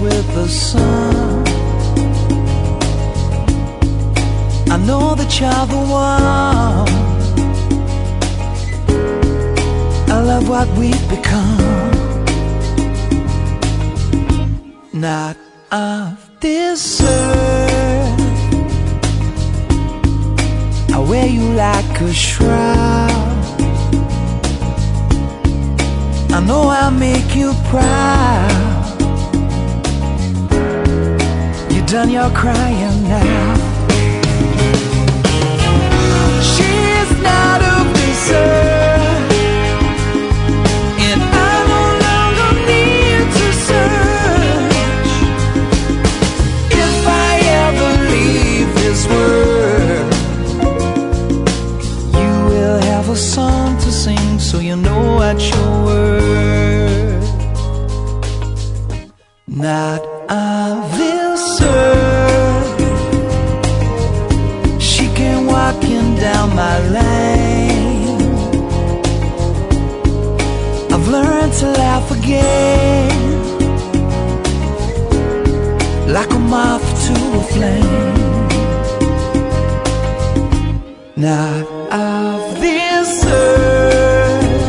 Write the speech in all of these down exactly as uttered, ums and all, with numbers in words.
with the sun. I know that you're the one. I love what we've become. Not of this earth. I wear you like a shroud. I know I'll make you proud. You're done your crying now. She's not of this earth, and I no longer need to search. If I ever leave this world, you will have a song to sing, so you know what your word. Not of this earth. She came walking down my lane. I've learned to laugh again, like a moth to a flame. Not of this earth.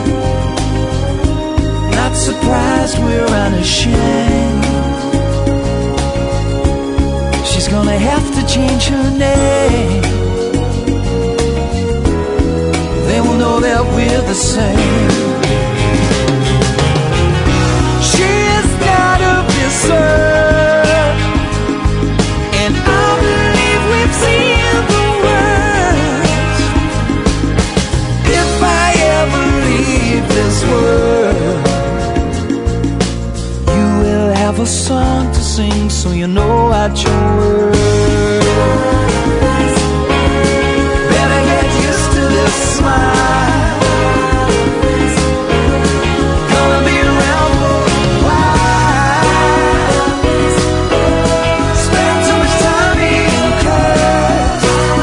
Not surprised, we're unashamed. She's gonna have to change her name. They will know that we're the same. She is not of this earth, and I believe we've seen the worst. If I ever leave this world, you will have a song to sing, so you know what your word. Better get used to this smile. Gonna be around for a while. Spend too much time eating curds.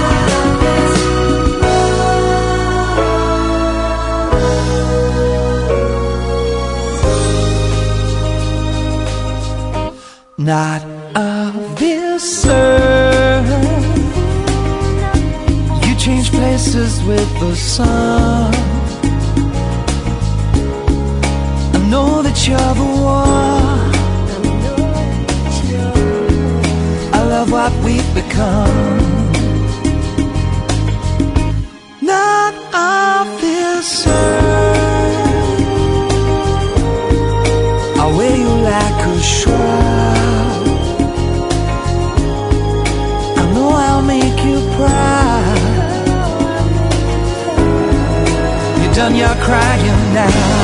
Not of this earth. You change places with the sun. I know that you're the one. I love what we've become. Not of this earth. I wear you like a shroud. I know I'll make you proud. You're done your crying now.